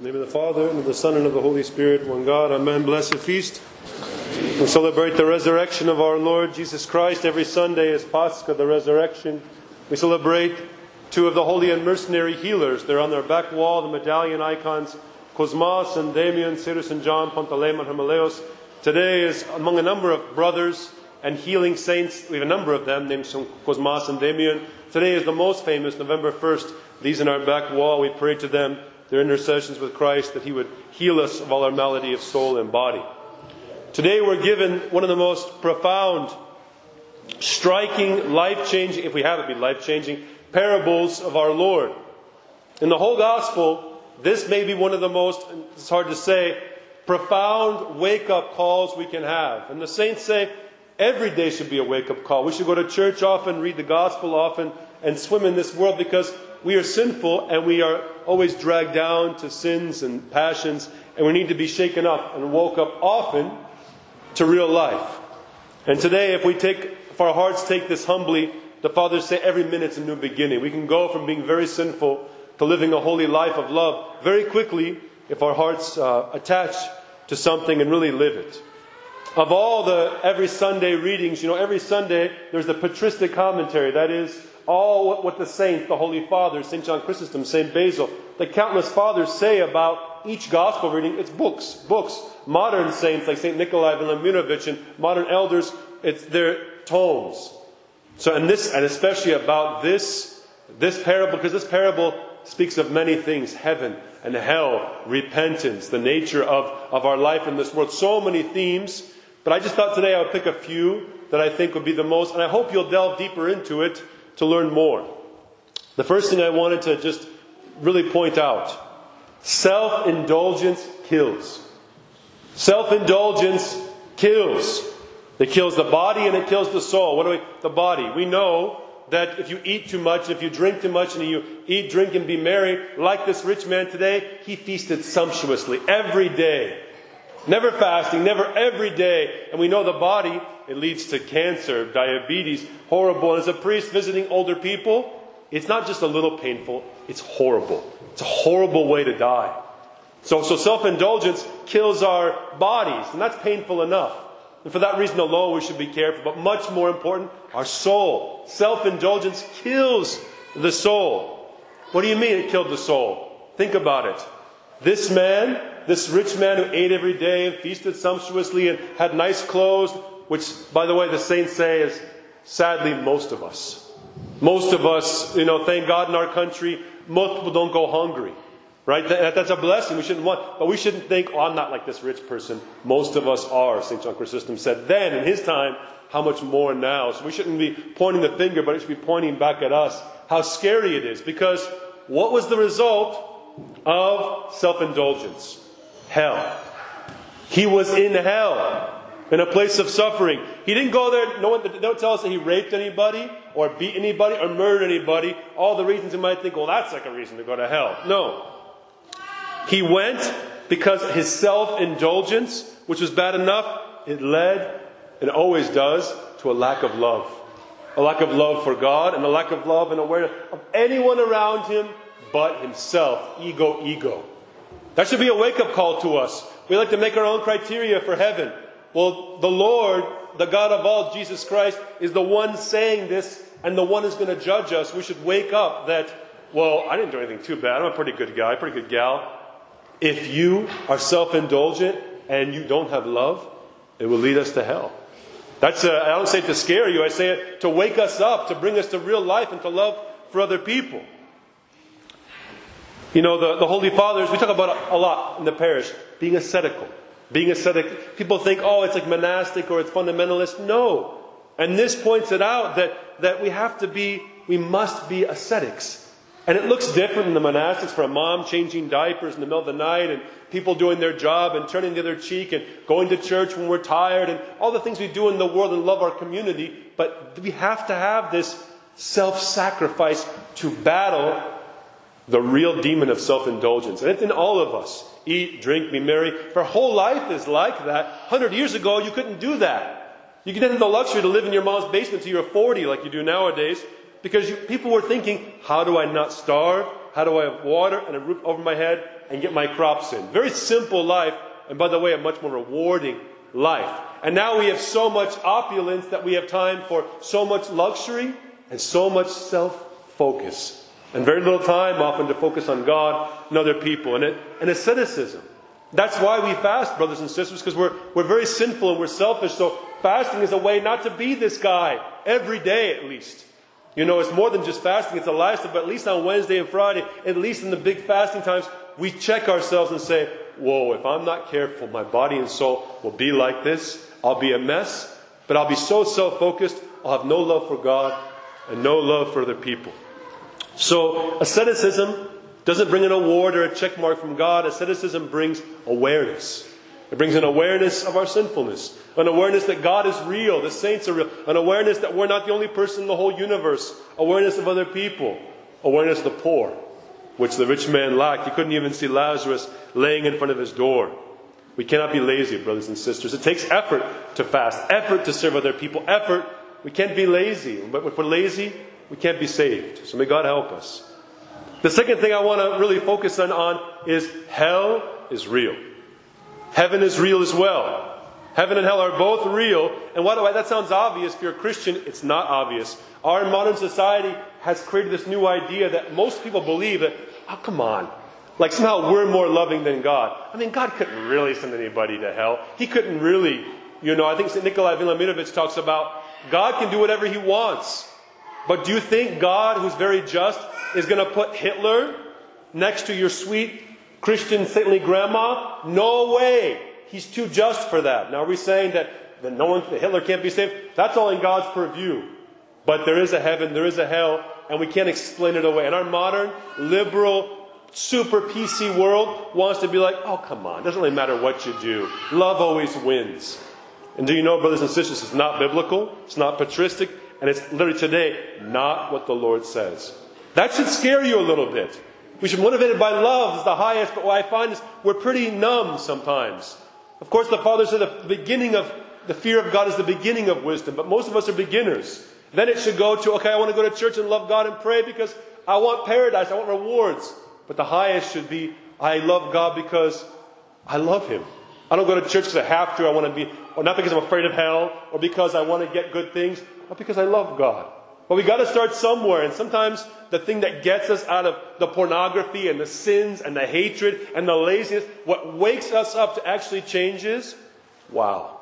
In the name of the Father, and of the Son, and of the Holy Spirit, one God. Amen. Blessed feast. We celebrate the resurrection of our Lord Jesus Christ. Every Sunday is Pascha, the resurrection. We celebrate two of the holy and mercenary healers. They're on their back wall, the medallion icons, Cosmas and Damian, Cyrus and John, Pantaleon and Himalayos. Today is among a number of brothers and healing saints. We have a number of them named Cosmas and Damian. Today is the most famous, November 1st. These in our back wall, we pray to them, their intercessions with Christ, that He would heal us of all our malady of soul and body. Today we're given one of the most profound, striking, life-changing, if we have it be life-changing, parables of our Lord. In the whole Gospel, this may be one of the most, it's hard to say, profound wake-up calls we can have. And the saints say every day should be a wake-up call. We should go to church often, read the Gospel often, and swim in this world because we are sinful and we are always dragged down to sins and passions, and we need to be shaken up and woke up often to real life. And today, if our hearts take this humbly, the Fathers say every minute's a new beginning. We can go from being very sinful to living a holy life of love very quickly if our hearts attach to something and really live it. Of all the every Sunday readings, every Sunday there's the patristic commentary. That is, all what the saints, the Holy Fathers, St. John Chrysostom, St. Basil, the countless fathers say about each gospel reading. It's books. Modern saints like St. Nikolai Velimunovich and modern elders, it's their tomes. And especially about this parable, because this parable speaks of many things: heaven and hell, repentance, the nature of our life in this world. So many themes. But I just thought today I would pick a few that I think would be the most, and I hope you'll delve deeper into it to learn more. The first thing I wanted to just really point out: self-indulgence kills. Self-indulgence kills. It kills the body and it kills the soul. The body. We know that if you eat too much, if you drink too much, and you eat, drink, and be merry, like this rich man today, he feasted sumptuously every day. Never fasting, never every day. And we know the body, it leads to cancer, diabetes, horrible. And as a priest visiting older people, it's not just a little painful, it's horrible. It's a horrible way to die. So self-indulgence kills our bodies, and that's painful enough. And for that reason alone, we should be careful. But much more important, our soul. Self-indulgence kills the soul. What do you mean it killed the soul? Think about it. This rich man who ate every day and feasted sumptuously and had nice clothes, which, by the way, the saints say is sadly most of us. Most of us, thank God in our country, most people don't go hungry. Right? That's a blessing. But we shouldn't think, I'm not like this rich person. Most of us are, St. John Chrysostom said. Then, in his time, how much more now? So we shouldn't be pointing the finger, but it should be pointing back at us. How scary it is. Because what was the result of self-indulgence? Hell. He was in hell, in a place of suffering. He didn't go there. Don't tell us that he raped anybody, or beat anybody, or murdered anybody. All the reasons you might think, well, that's like a reason to go to hell. No. He went because his self-indulgence, which was bad enough, it led, and always does, to a lack of love. A lack of love for God, and a lack of love and awareness of anyone around him but himself. Ego. That should be a wake-up call to us. We like to make our own criteria for heaven. Well, the Lord, the God of all, Jesus Christ, is the one saying this, and the one who's going to judge us. We should wake up that, well, I didn't do anything too bad. I'm a pretty good guy, pretty good gal. If you are self-indulgent and you don't have love, it will lead us to hell. I don't say it to scare you. I say it to wake us up, to bring us to real life and to love for other people. The Holy Fathers, we talk about it a lot in the parish, being ascetical. Being ascetic. People think, it's like monastic or it's fundamentalist. No. And this points it out that we must be ascetics. And it looks different in the monastics for a mom changing diapers in the middle of the night and people doing their job and turning the other cheek and going to church when we're tired and all the things we do in the world and love our community. But we have to have this self-sacrifice to battle the real demon of self-indulgence. And it's in all of us. Eat, drink, be merry. Our whole life is like that. 100 years ago, you couldn't do that. You didn't have the luxury to live in your mom's basement till you're 40 like you do nowadays. Because people were thinking, how do I not starve? How do I have water and a roof over my head and get my crops in? Very simple life, and by the way, a much more rewarding life. And now we have so much opulence that we have time for so much luxury and so much self-focus. And very little time often to focus on God and other people. And asceticism. That's why we fast, brothers and sisters, because we're very sinful and we're selfish. So fasting is a way not to be this guy every day at least. You know, it's more than just fasting. It's a lifestyle. But at least on Wednesday and Friday, at least in the big fasting times, we check ourselves and say, whoa, if I'm not careful, my body and soul will be like this. I'll be a mess. But I'll be so self-focused, I'll have no love for God and no love for other people. So asceticism doesn't bring an award or a check mark from God. Asceticism brings awareness. It brings an awareness of our sinfulness. An awareness that God is real, the saints are real. An awareness that we're not the only person in the whole universe. Awareness of other people. Awareness of the poor, which the rich man lacked. He couldn't even see Lazarus laying in front of his door. We cannot be lazy, brothers and sisters. It takes effort to fast, effort to serve other people, effort. We can't be lazy. But if we're lazy, we can't be saved. So may God help us. The second thing I want to really focus on is hell is real. Heaven is real as well. Heaven and hell are both real. And why that sounds obvious. If you're a Christian, it's not obvious. Our modern society has created this new idea that most people believe that, oh, come on. Like somehow we're more loving than God. I mean, God couldn't really send anybody to hell. He couldn't really, I think St. Nikolai Villaminovich talks about God can do whatever He wants. But do you think God, who's very just, is going to put Hitler next to your sweet Christian saintly grandma? No way. He's too just for that. Now, are we saying that Hitler can't be saved? That's all in God's purview. But there is a heaven, there is a hell, and we can't explain it away. And our modern, liberal, super PC world wants to be like, oh, come on. It doesn't really matter what you do. Love always wins. And do you know, brothers and sisters, it's not biblical, it's not patristic, and it's literally today not what the Lord says. That should scare you a little bit. We should be motivated by love as the highest, but what I find is we're pretty numb sometimes. Of course, the Father said the fear of God is the beginning of wisdom, but most of us are beginners. Then it should go to, okay, I want to go to church and love God and pray because I want paradise, I want rewards. But the highest should be, I love God because I love Him. I don't go to church because I have to, I want to be, or not because I'm afraid of hell, or because I want to get good things, but because I love God. But we got to start somewhere, and sometimes the thing that gets us out of the pornography and the sins and the hatred and the laziness, what wakes us up to actually change is, wow.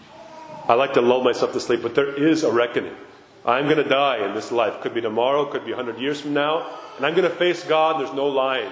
I like to lull myself to sleep, but there is a reckoning. I'm going to die in this life. Could be tomorrow, could be 100 years from now, and I'm going to face God. There's no lying.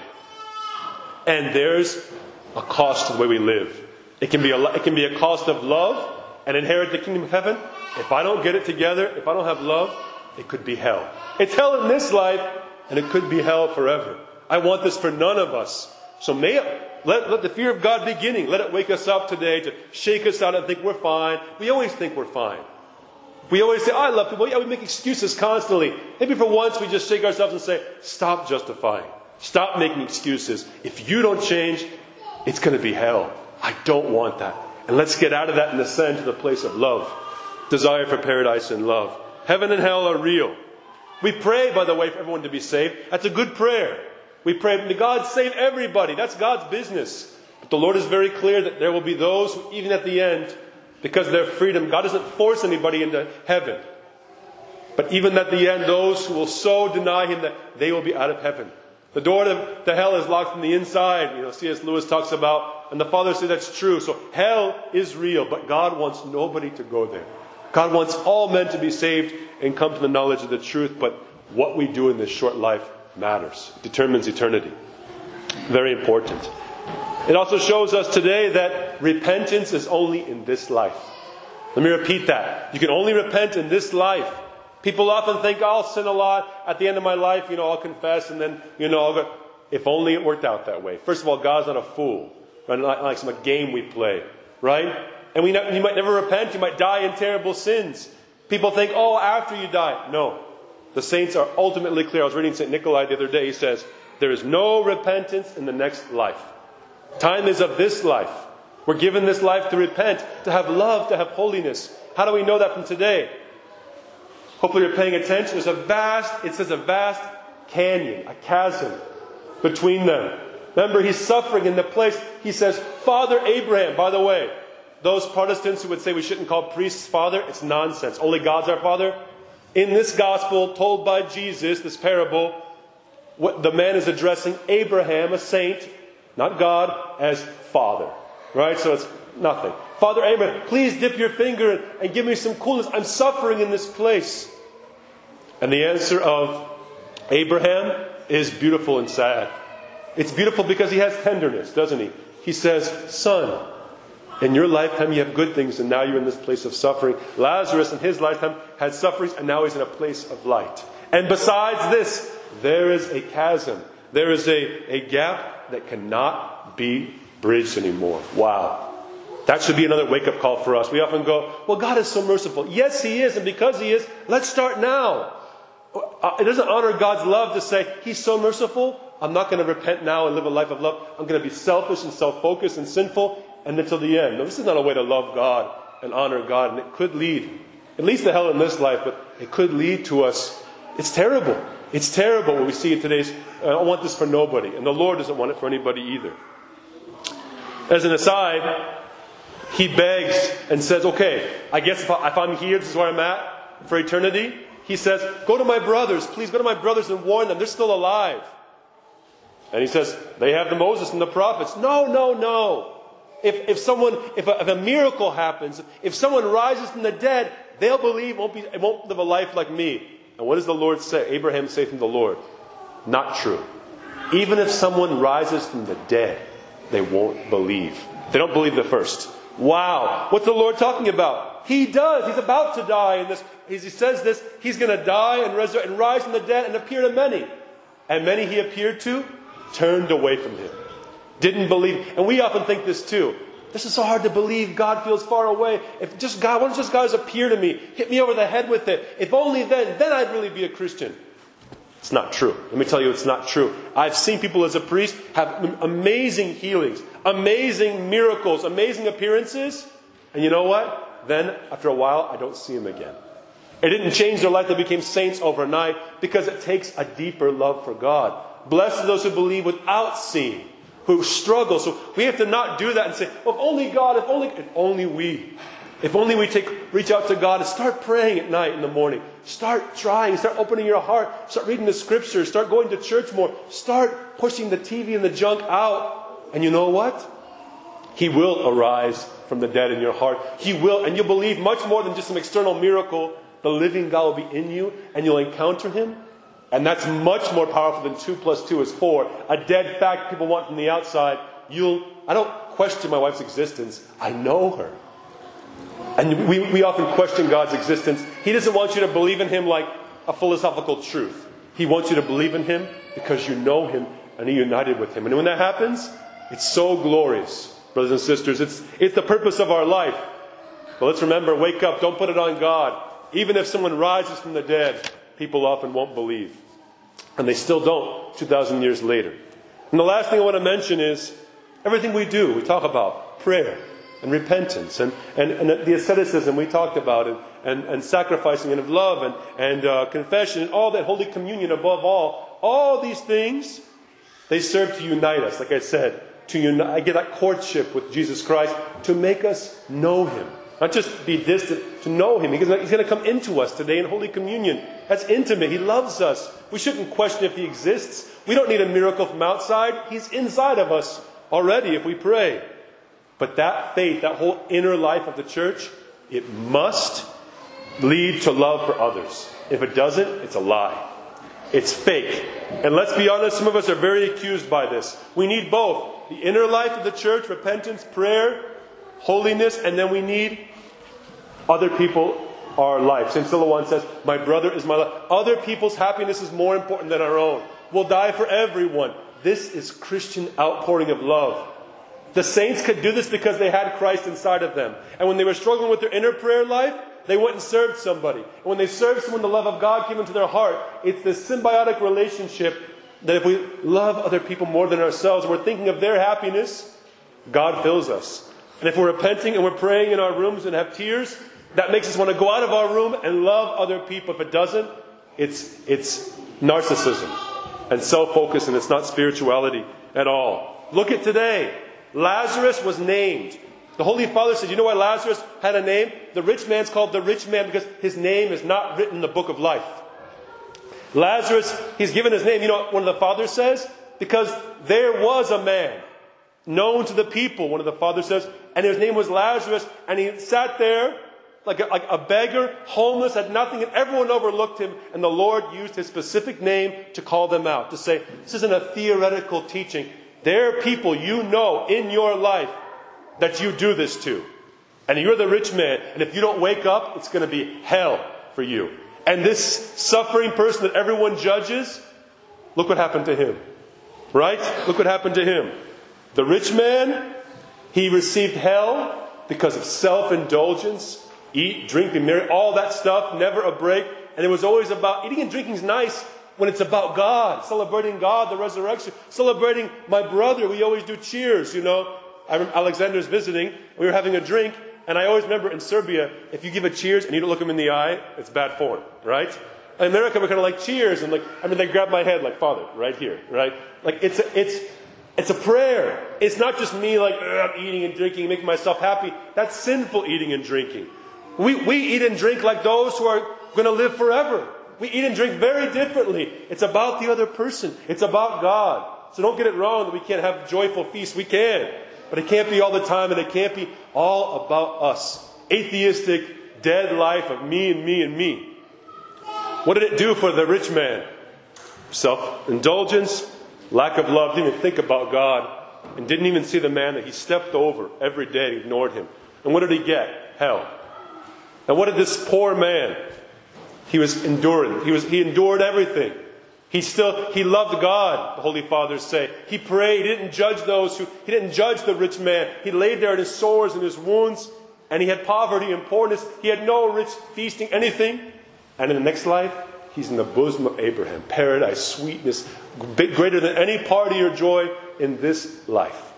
And there's a cost to the way we live. It can be a cost of love and inherit the kingdom of heaven. If I don't get it together, if I don't have love, it could be hell. It's hell in this life, and it could be hell forever. I want this for none of us. So let the fear of God beginning. Let it wake us up today to shake us out and think we're fine. We always think we're fine. We always say, I love people. Yeah, we make excuses constantly. Maybe for once we just shake ourselves and say, stop justifying. Stop making excuses. If you don't change, it's going to be hell. I don't want that. And let's get out of that and ascend to the place of love. Desire for paradise and love. Heaven and hell are real. We pray, by the way, for everyone to be saved. That's a good prayer. We pray, may God save everybody. That's God's business. But the Lord is very clear that there will be those who, even at the end, because of their freedom, God doesn't force anybody into heaven. But even at the end, those who will so deny Him that they will be out of heaven. The door to hell is locked from the inside. C.S. Lewis talks about, and the Father said that's true. So hell is real, but God wants nobody to go there. God wants all men to be saved and come to the knowledge of the truth, but what we do in this short life matters. It determines eternity. Very important. It also shows us today that repentance is only in this life. Let me repeat that. You can only repent in this life. People often think, I'll sin a lot at the end of my life, I'll confess, and then, I'll go. If only it worked out that way. First of all, God's not a fool. Right? Not like some game we play. Right? And you might never repent. You might die in terrible sins. People think, after you die. No. The saints are ultimately clear. I was reading St. Nikolai the other day. He says, there is no repentance in the next life. Time is of this life. We're given this life to repent, to have love, to have holiness. How do we know that from today? Hopefully you're paying attention. It says a vast canyon, a chasm between them. Remember, he's suffering in the place. He says, Father Abraham. By the way, those Protestants who would say we shouldn't call priests father, it's nonsense. Only God's our father. In this gospel told by Jesus, this parable, the man is addressing Abraham, a saint, not God, as father. Right? So it's nothing. Father Abraham, please dip your finger and give me some coolness. I'm suffering in this place. And the answer of Abraham is beautiful and sad. It's beautiful because he has tenderness, doesn't he? He says, son, in your lifetime you have good things, and now you're in this place of suffering. Lazarus in his lifetime had sufferings, and now he's in a place of light. And besides this, there is a chasm. There is a gap that cannot be bridged anymore. Wow. That should be another wake-up call for us. We often go, well, God is so merciful. Yes, he is, and because he is, let's start now. It doesn't honor God's love to say, he's so merciful, I'm not going to repent now and live a life of love. I'm going to be selfish and self-focused and sinful and until the end. No, this is not a way to love God and honor God. And it could lead, at least to hell in this life, but it could lead to us. It's terrible. It's terrible what we see in today's, I don't want this for nobody. And the Lord doesn't want it for anybody either. As an aside, he begs and says, okay, I guess if I'm here, this is where I'm at for eternity. He says, go to my brothers. Please go to my brothers and warn them. They're still alive. And he says, they have the Moses and the prophets. No. If a miracle happens, if someone rises from the dead, they'll believe, won't live a life like me. And what does the Lord say? Abraham said from the Lord, not true. Even if someone rises from the dead, they won't believe. They don't believe the first. Wow. What's the Lord talking about? He does. He's about to die in this. As he says this, he's going to die and resurrect and rise from the dead and appear to many. And many he appeared to turned away from him. Didn't believe. And we often think this too. This is so hard to believe. God feels far away. If just God, why don't just God appear to me? Hit me over the head with it. If only then I'd really be a Christian. It's not true. Let me tell you, it's not true. I've seen people as a priest have amazing healings, amazing miracles, amazing appearances. And you know what? Then, after a while, I don't see them again. It didn't change their life. They became saints overnight because it takes a deeper love for God. Blessed are those who believe without seeing, who struggle. So we have to not do that and say, well, if only God, if only we reach out to God and start praying at night in the morning. Start trying, start opening your heart, start reading the scriptures, start going to church more, start pushing the TV and the junk out. And you know what? He will arise from the dead in your heart. He will, and you'll believe much more than just some external miracle. The living God will be in you, and you'll encounter him. And that's much more powerful than 2 + 2 is 4. A dead fact people want from the outside. I don't question my wife's existence. I know her. And we often question God's existence. He doesn't want you to believe in him like a philosophical truth. He wants you to believe in him because you know him and you're united with him. And when that happens, it's so glorious, brothers and sisters. It's the purpose of our life. But let's remember, wake up. Don't put it on God. Even if someone rises from the dead, people often won't believe. And they still don't 2,000 years later. And the last thing I want to mention is everything we do. We talk about prayer and repentance and the asceticism we talked about and sacrificing and of love and confession and all that, Holy Communion above all. All these things, they serve to unite us, like I said, I get that courtship with Jesus Christ to make us know him. Not just be distant, to know him. He's going to come into us today in Holy Communion. That's intimate. He loves us. We shouldn't question if he exists. We don't need a miracle from outside. He's inside of us already if we pray. But that faith, that whole inner life of the church, it must lead to love for others. If it doesn't, it's a lie. It's fake. And let's be honest, some of us are very accused by this. We need both. The inner life of the church, repentance, prayer, holiness, and then we need other people, our life. St. Silouan says, my brother is my life. Other people's happiness is more important than our own. We'll die for everyone. This is Christian outpouring of love. The saints could do this because they had Christ inside of them. And when they were struggling with their inner prayer life, they went and served somebody. And when they served someone, the love of God came into their heart. It's this symbiotic relationship that if we love other people more than ourselves, and we're thinking of their happiness, God fills us. And if we're repenting and we're praying in our rooms and have tears, that makes us want to go out of our room and love other people. If it doesn't, it's narcissism. and self-focused, and it's not spirituality at all. Look at today. Lazarus was named. The Holy Father said, you know why Lazarus had a name? The rich man's called the rich man because his name is not written in the book of life. Lazarus, he's given his name. You know what one of the fathers says? Because there was a man known to the people, one of the fathers says, and his name was Lazarus, and he sat there like a beggar, homeless, had nothing, and everyone overlooked him, and the Lord used his specific name to call them out, to say, this isn't a theoretical teaching. There are people you know in your life that you do this to. And you're the rich man, and if you don't wake up, it's going to be hell for you. And this suffering person that everyone judges, look what happened to him. Right? Look what happened to him. The rich man, he received hell because of self-indulgence, eat, drink, be merry, all that stuff, never a break. And it was always about, eating and drinking is nice when it's about God, celebrating God, the resurrection, celebrating my brother. We always do cheers, you know. I remember Alexander's visiting, we were having a drink, and I always remember in Serbia, if you give a cheers and you don't look him in the eye, it's bad form, right? In America, we're kind of like cheers, and they grab my head like, Father, right here, right? Like, it's a prayer. It's not just me like, I'm eating and drinking, making myself happy. That's sinful eating and drinking. We eat and drink like those who are going to live forever. We eat and drink very differently. It's about the other person. It's about God. So don't get it wrong that we can't have joyful feasts. We can. But it can't be all the time, and it can't be all about us. Atheistic, dead life of me and me and me. What did it do for the rich man? Self-indulgence, lack of love, didn't even think about God, and didn't even see the man that he stepped over every day, ignored him. And what did he get? Hell. And what did this poor man? He was enduring. He endured everything. He loved God, the Holy Fathers say. He prayed. He didn't judge he didn't judge the rich man. He laid there in his sores and his wounds, and he had poverty and poorness. He had no rich feasting, anything. And in the next life, he's in the bosom of Abraham. Paradise, sweetness, greater than any party or joy in this life.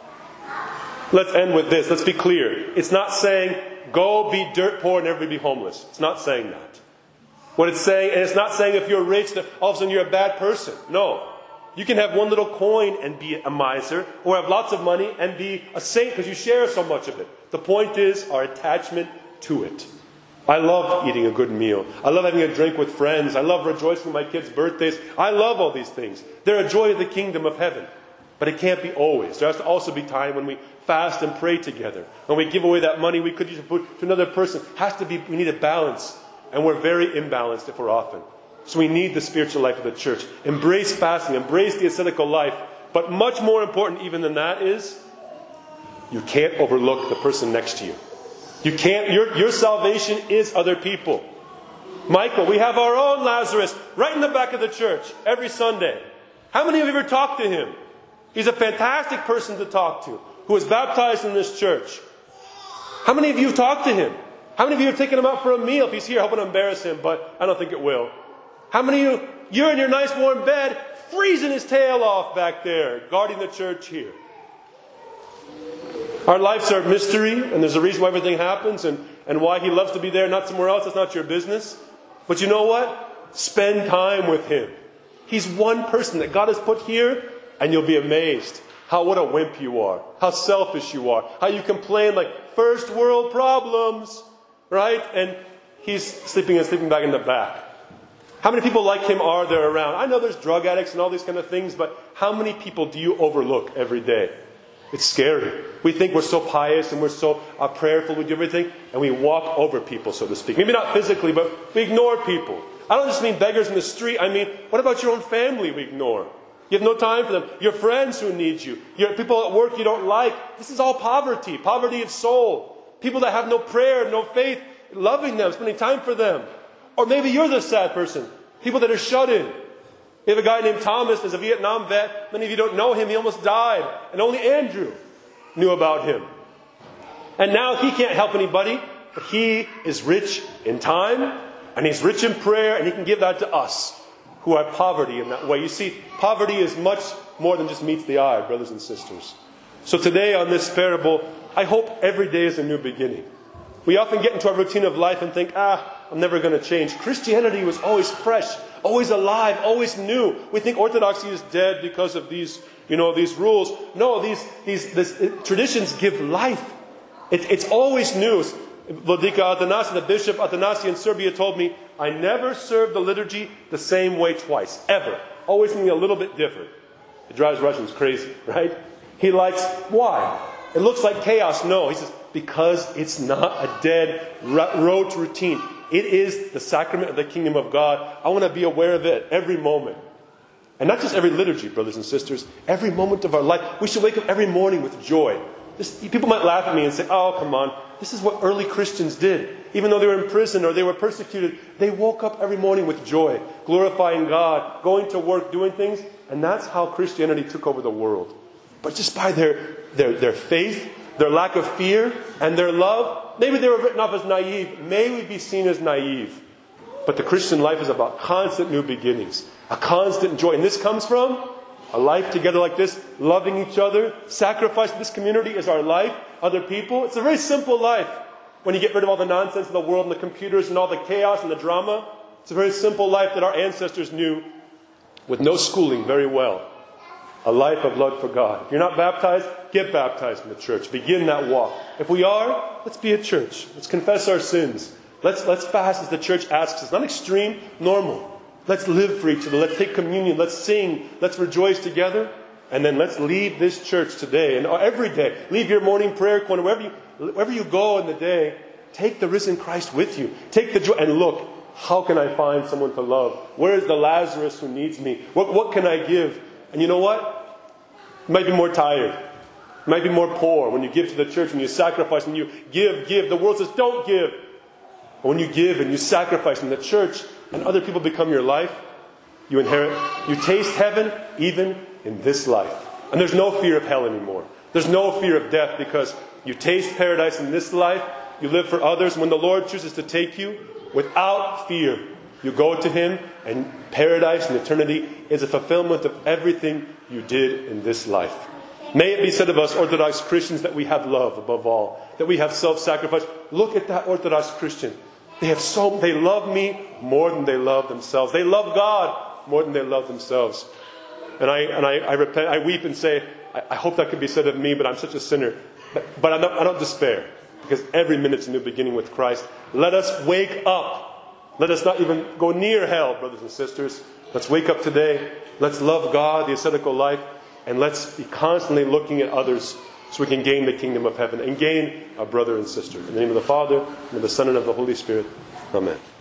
Let's end with this. Let's be clear. It's not saying, go be dirt poor and everybody be homeless. It's not saying that. What it's saying, and it's not saying if you're rich that all of a sudden you're a bad person. No. You can have one little coin and be a miser, or have lots of money and be a saint because you share so much of it. The point is our attachment to it. I love eating a good meal. I love having a drink with friends. I love rejoicing with my kids' birthdays. I love all these things. They're a joy of the kingdom of heaven. But it can't be always. There has to also be time when we fast and pray together. When we give away that money we could use to put to another person. We need a balance. And we're very imbalanced if we're often. So we need the spiritual life of the church. Embrace fasting. Embrace the ascetical life. But much more important even than that is, you can't overlook the person next to you. You can't. Your salvation is other people. Michael, we have our own Lazarus right in the back of the church every Sunday. How many of you ever talked to him? He's a fantastic person to talk to, who was baptized in this church. How many of you have talked to him? How many of you have taken him out for a meal? If he's here, I hope I don't embarrass him, but I don't think it will. How many of you're in your nice warm bed, freezing his tail off back there, guarding the church here? Our lives are a mystery, and there's a reason why everything happens, and why he loves to be there, not somewhere else. That's not your business. But you know what? Spend time with him. He's one person that God has put here, and you'll be amazed what a wimp you are, how selfish you are, how you complain like first world problems. Right? And he's sleeping back in the back. How many people like him are there around? I know there's drug addicts and all these kind of things, but how many people do you overlook every day? It's scary. We think we're so pious and we're so prayerful, we do everything, and we walk over people, so to speak. Maybe not physically, but we ignore people. I don't just mean beggars in the street. I mean, what about your own family we ignore? You have no time for them. Your friends who need you. Your people at work you don't like. This is all poverty. Poverty of soul. People that have no prayer, no faith, loving them, spending time for them. Or maybe you're the sad person. People that are shut in. We have a guy named Thomas, there's a Vietnam vet. Many of you don't know him. He almost died. And only Andrew knew about him. And now he can't help anybody. But he is rich in time. And he's rich in prayer. And he can give that to us who are poverty in that way. You see, poverty is much more than just meets the eye, brothers and sisters. So today on this parable, I hope every day is a new beginning. We often get into our routine of life and think, I'm never going to change. Christianity was always fresh, always alive, always new. We think orthodoxy is dead because of these rules. No, these traditions give life. It's always new. Vladika Athanasi, the Bishop Athanasi in Serbia told me, I never served the liturgy the same way twice, ever. Always something a little bit different. It drives Russians crazy, right? He likes, why? It looks like chaos. No, he says, because it's not a dead road to routine. It is the sacrament of the kingdom of God. I want to be aware of it every moment. And not just every liturgy, brothers and sisters. Every moment of our life. We should wake up every morning with joy. People might laugh at me and say, oh, come on. This is what early Christians did. Even though they were in prison or they were persecuted, they woke up every morning with joy, glorifying God, going to work, doing things. And that's how Christianity took over the world. But just by their faith, their lack of fear, and their love, maybe they were written off as naive. May we be seen as naive. But the Christian life is about constant new beginnings, a constant joy. And this comes from a life together like this, loving each other, sacrifice. This community is our life, other people. It's a very simple life. When you get rid of all the nonsense of the world and the computers and all the chaos and the drama, it's a very simple life that our ancestors knew with no schooling very well. A life of love for God. If you're not baptized, get baptized in the church. Begin that walk. If we are, let's be a church. Let's confess our sins. Let's fast as the church asks us. Not extreme, normal. Let's live for each other. Let's take communion. Let's sing. Let's rejoice together. And then let's leave this church today and every day. Leave your morning prayer corner. Wherever you go in the day, take the risen Christ with you. Take the joy and look. How can I find someone to love? Where is the Lazarus who needs me? What can I give? And you know what? You might be more tired. You might be more poor when you give to the church, when you sacrifice, and you give. The world says, don't give. But when you give and you sacrifice in the church and other people become your life, you taste heaven even in this life. And there's no fear of hell anymore. There's no fear of death because you taste paradise in this life. You live for others. When the Lord chooses to take you, without fear, you go to Him, and paradise and eternity is a fulfillment of everything you did in this life. May it be said of us Orthodox Christians that we have love above all, that we have self-sacrifice. Look at that Orthodox Christian. They love me more than they love themselves. They love God more than they love themselves. And I repent. I weep and say, I hope that could be said of me, but I'm such a sinner. But I don't despair, because every minute's a new beginning with Christ. Let us wake up. Let us not even go near hell, brothers and sisters. Let's wake up today. Let's love God, the ascetical life, and let's be constantly looking at others so we can gain the kingdom of heaven and gain our brother and sister. In the name of the Father, and of the Son, and of the Holy Spirit. Amen.